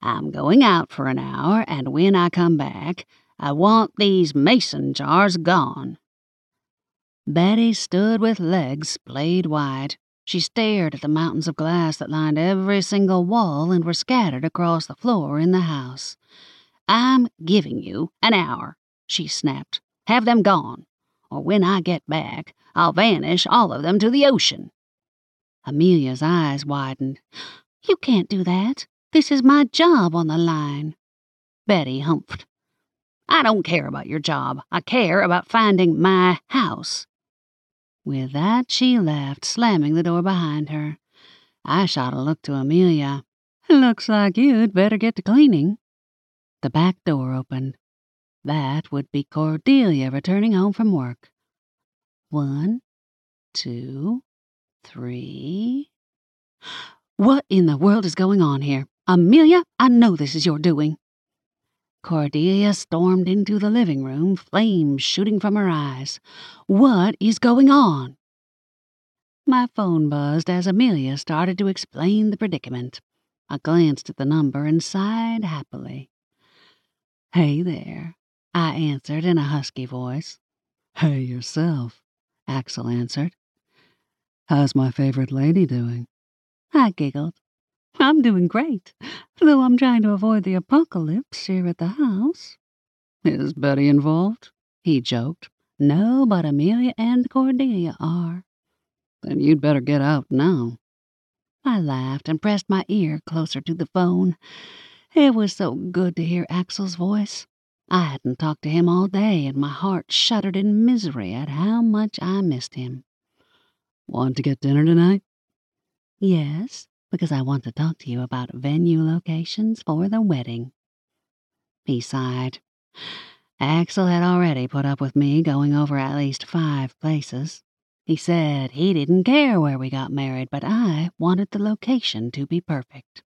I'm going out for an hour, and when I come back, I want these mason jars gone." Betty stood with legs splayed wide. She stared at the mountains of glass that lined every single wall and were scattered across the floor in the house. "I'm giving you an hour," she snapped. "Have them gone, or when I get back, I'll vanish all of them to the ocean." Amelia's eyes widened. "You can't do that. This is my job on the line." Betty humphed. "I don't care about your job. I care about finding my house." With that, she left, slamming the door behind her. I shot a look to Amelia. "Looks like you'd better get to cleaning." The back door opened. That would be Cordelia returning home from work. 1, 2, 3. What in the world is going on here? Amelia, I know this is your doing. Cordelia stormed into the living room, flames shooting from her eyes. What is going on? My phone buzzed as Amelia started to explain the predicament. I glanced at the number and sighed happily. "Hey there," I answered in a husky voice. "Hey yourself," Axel answered. "How's my favorite lady doing?" I giggled. "I'm doing great, though I'm trying to avoid the apocalypse here at the house." "Is Betty involved?" he joked. "No, but Amelia and Cordelia are." "Then you'd better get out now." I laughed and pressed my ear closer to the phone. It was so good to hear Axel's voice. I hadn't talked to him all day, and my heart shuddered in misery at how much I missed him. "Want to get dinner tonight?" "Yes, because I want to talk to you about venue locations for the wedding." He sighed. Axel had already put up with me going over at least 5 places. He said he didn't care where we got married, but I wanted the location to be perfect.